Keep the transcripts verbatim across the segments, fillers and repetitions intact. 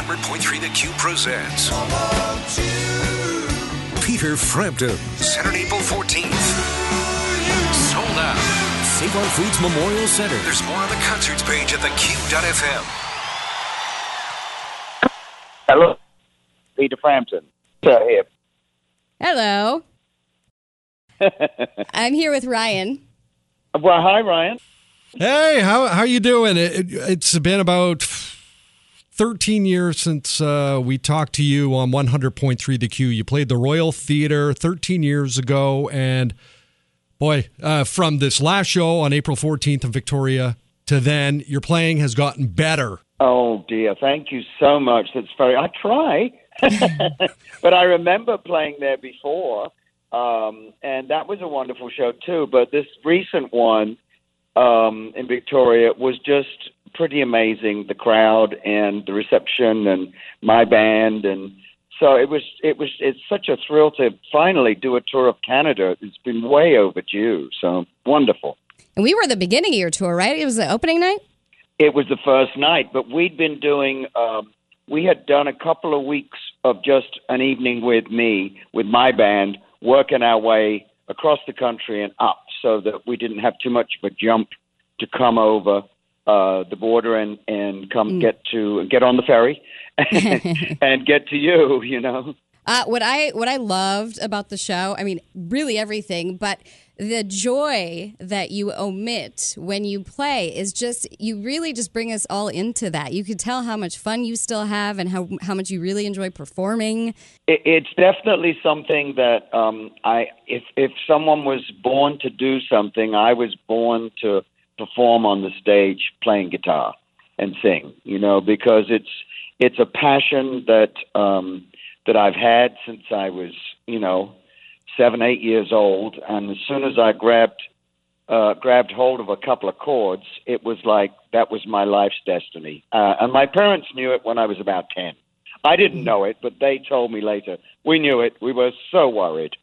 hundred point three The Q presents Peter Frampton, Saturday, April fourteenth. Sold out. Save-On Foods Memorial Center. There's more on the concerts page at the q dot f m. Hello, Peter Frampton. Here. Hello. I'm here with Ryan. Well, hi, Ryan. Hey, how how you doing? It, it, it's been about thirteen years since uh, we talked to you on one hundred point three The Q. You played the Royal Theatre thirteen years ago, and boy, uh, from this last show on April fourteenth in Victoria to then, your playing has gotten better. Oh, dear. Thank you so much. That's very... I try, but I remember playing there before, um, and that was a wonderful show, too. But this recent one um, in Victoria was just pretty amazing, the crowd and the reception and my band. And so it was, it was, it's such a thrill to finally do a tour of Canada. It's been way overdue. So wonderful. And we were at the beginning of your tour, right? It was the opening night? It was the first night, but we'd been doing, um, we had done a couple of weeks of just an evening with me, with my band, working our way across the country and up so that we didn't have too much of a jump to come over uh, the border and, and come mm. get to, get on the ferry and get to you, you know. Uh, what I what I loved about the show, I mean, really everything, but the joy that you omit when you play is just, you really just bring us all into that. You could tell how much fun you still have and how how much you really enjoy performing. It, it's definitely something that um, I, if if someone was born to do something, I was born to perform on the stage playing guitar and sing, you know, because it's it's a passion that um, that I've had since I was, you know, seven, eight years old. And as soon as I grabbed uh, grabbed hold of a couple of chords, it was like that was my life's destiny. Uh, and my parents knew it when I was about ten. I didn't know it, but they told me later. We knew it. We were so worried.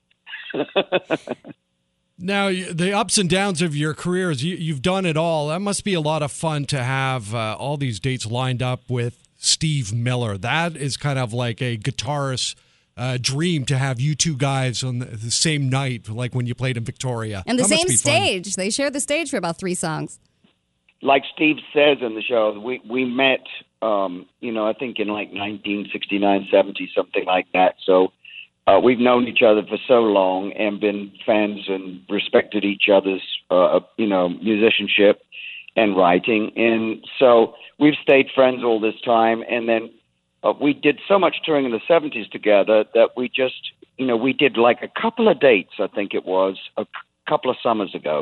Now, the ups and downs of your careers, you, you've done it all. That must be a lot of fun to have uh, all these dates lined up with Steve Miller. That is kind of like a guitarist's uh, dream to have you two guys on the, the same night, like when you played in Victoria. And the that same stage. Fun. They shared the stage for about three songs. Like Steve says in the show, we, we met, um, you know, I think in like nineteen sixty-nine, seventy, something like that. So uh, we've known each other for so long and been fans and respected each other's, uh, you know, musicianship and writing. And so we've stayed friends all this time. And then uh, we did so much touring in the seventies together that we just, you know, we did like a couple of dates, I think it was, a c- couple of summers ago.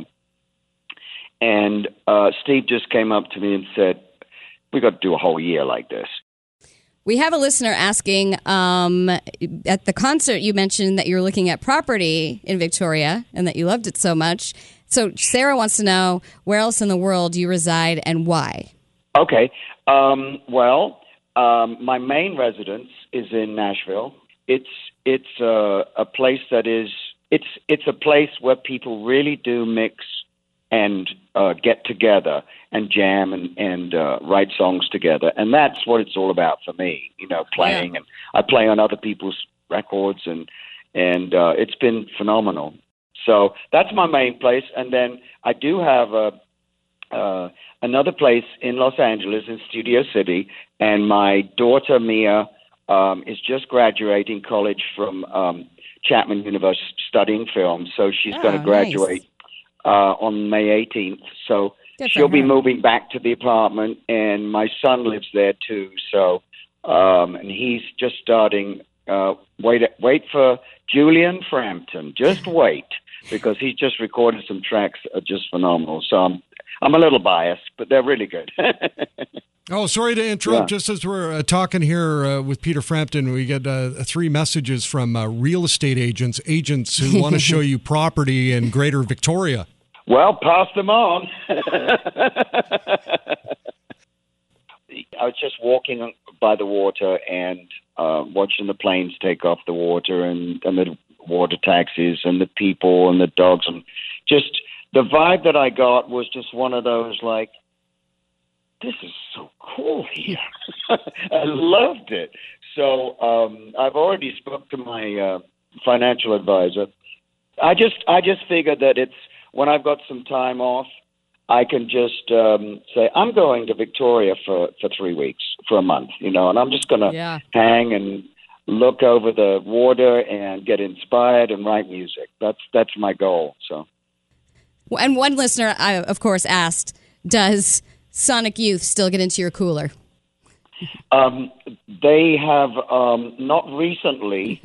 And uh, Steve just came up to me and said, we got to do a whole year like this. We have a listener asking, um, at the concert you mentioned that you were looking at property in Victoria and that you loved it so much. So Sarah wants to know, where else in the world do you reside and why? Okay. Um, well, um, my main residence is in Nashville. It's it's uh, a place that is it's it's a place where people really do mix and uh, get together and jam and, and uh, write songs together. And that's what it's all about for me, you know, playing. Yeah. And I play on other people's records, and and uh, it's been phenomenal. So that's my main place. And then I do have a, uh, another place in Los Angeles, in Studio City, and my daughter, Mia, um, is just graduating college from um, Chapman University studying film. So she's oh, going to graduate nice. uh, on May eighteenth. So Good she'll be moving back to the apartment, and my son lives there too. So, um, and he's just starting, uh, wait, wait for Julian Frampton. Just wait. Because he's just recorded some tracks that are just phenomenal. So I'm, I'm a little biased, but they're really good. Oh, sorry to interrupt. Yeah. Just as we're uh, talking here uh, with Peter Frampton, we get uh, three messages from uh, real estate agents, agents who want to show you property in Greater Victoria. Well, pass them on. I was just walking by the water and uh, watching the planes take off the water and, and the water taxis and the people and the dogs, and just the vibe that I got was just one of those like, this is so cool here. I loved it. So um, I've already spoke to my uh, financial advisor. I just I just figured that it's when I've got some time off, I can just um, say I'm going to Victoria for, for three weeks, for a month, you know, and I'm just going to Yeah. hang and look over the water and get inspired and write music. That's that's my goal. So. And one listener, I, of course, asked, does Sonic Youth still get into your cooler? Um, they have um, not recently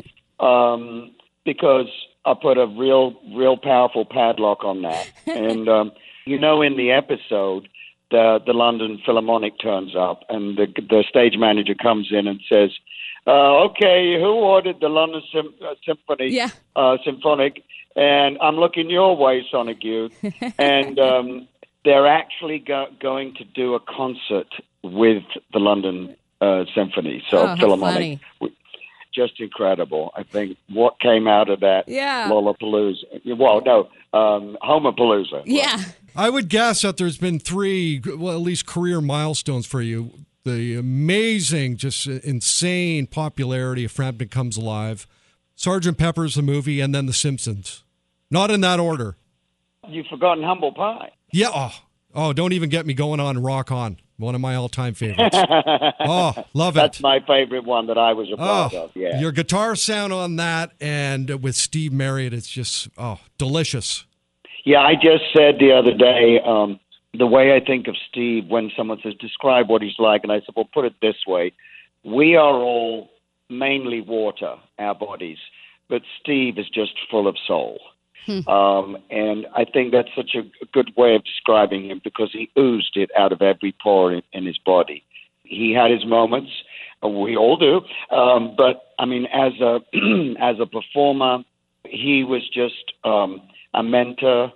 um, because I put a real, real powerful padlock on that. And, um, you know, in the episode, the, the London Philharmonic turns up and the, the stage manager comes in and says, uh, okay, who ordered the London Sym- uh, Symphony, Yeah. uh, Symphonic? And I'm looking your way, Sonic Youth. And um, they're actually go- going to do a concert with the London uh, Symphony, so Oh, how Philharmonic. funny. Just incredible. I think what came out of that Yeah. Lollapalooza. Well, no, um, Homapalooza. Yeah. I would guess that there's been three, well, at least career milestones for you. The amazing, just insane popularity of Frampton Comes Alive, Sergeant Pepper's the movie, and then The Simpsons. Not in that order. You've forgotten Humble Pie. Yeah. Oh, oh, don't even get me going on Rock On. One of my all-time favorites. Oh, love it. That's my favorite one that I was a part Oh, of. Yeah. your guitar sound on that and with Steve Marriott, it's just, oh, delicious. Yeah, I just said the other day, um, the way I think of Steve when someone says, describe what he's like, and I said, well, put it this way. We are all mainly water, our bodies, but Steve is just full of soul. Um, and I think that's such a good way of describing him because he oozed it out of every pore in, in his body. He had his moments, we all do, um, but I mean, as a as a performer, he was just um, a mentor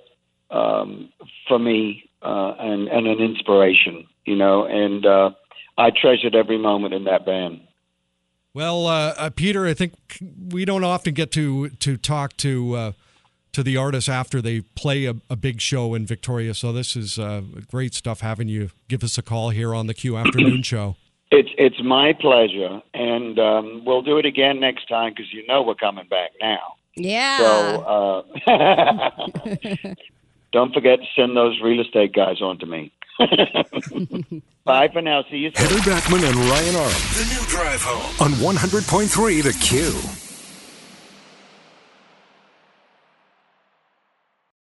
um, for me uh, and, and an inspiration, you know. And uh, I treasured every moment in that band. Well, uh, uh, Peter, I think we don't often get to to talk to. Uh, to the artists after they play a, a big show in Victoria. So this is uh, great stuff having you give us a call here on the Q Afternoon Show. It's it's my pleasure, and um, we'll do it again next time because you know we're coming back now. Yeah. So uh, don't forget to send those real estate guys on to me. Bye for now. See you soon. Heather Backman and Ryan Arnold. The new drive home on one hundred point three The Q.